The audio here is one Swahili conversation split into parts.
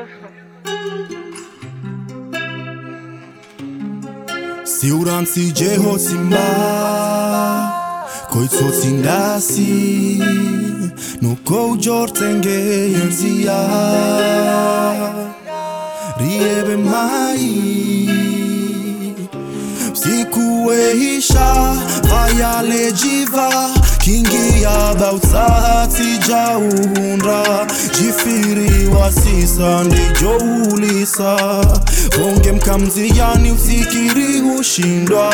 Si uransi jeho simba Koitso tsindasi Nuko ujortenge yenzia Riebe mai Sikuweisha Vaya lejiva Kingi ya bautati jauhundra Jifiri wasisa ndijo ulisa Bonge mkamzi yani usikiri ushindwa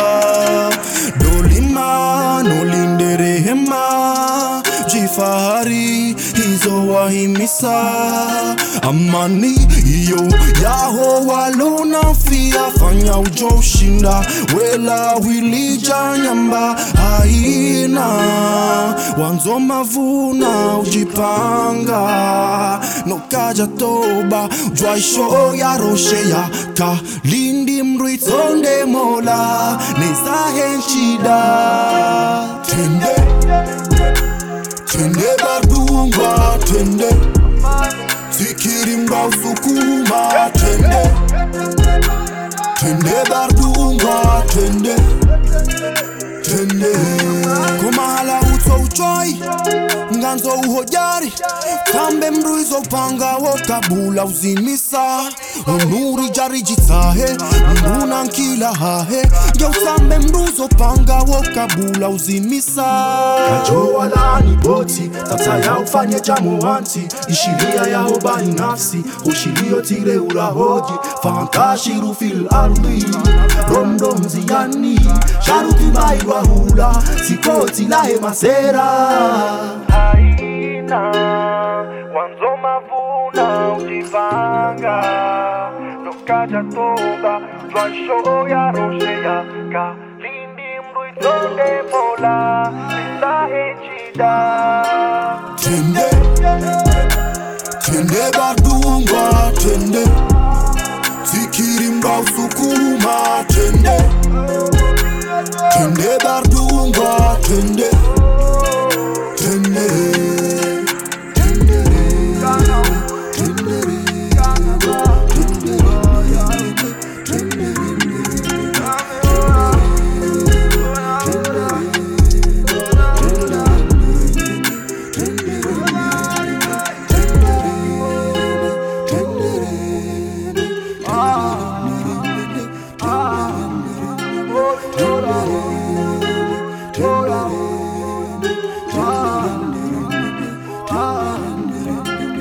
Dolima nolindere hema Jifahari hizo wahimisa Amani iyo yaho walona fia Fanya ujo ushinda Wela wilija nyamba haina Wanzo mavuna ujipanga Nokaja toba Jwaisho ya roshe ya ka Lindi mruitonde mola Neza henchida Tende bardungwa tende Sikirimba usukuma Tende bardungwa tende Kumahala uto uchoi Nganzo uhojari Kambe mruizo panga Wokabula uzimisa Onuri jari jitahe Mruna nkila hahe Geusambe mruizo panga Wokabula uzimisa Kajoa laani boti Tata ya ufanye jamu wanti Ishiria ya hobani nafsi Ushilio tire urahoji Fantashiru fil ardi Rondom ziyani Sharuti mairwa hula Sikoti lahe masera Haina Wanzo mavuna ujipanga Nokaja toba Jwaisho ya roshe ya ka Lindi mruitonde mola Neza henchida Tende bardungwa tende Sikirimba usukuma Tende bardungwa tende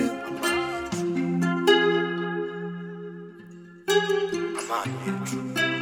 Amani.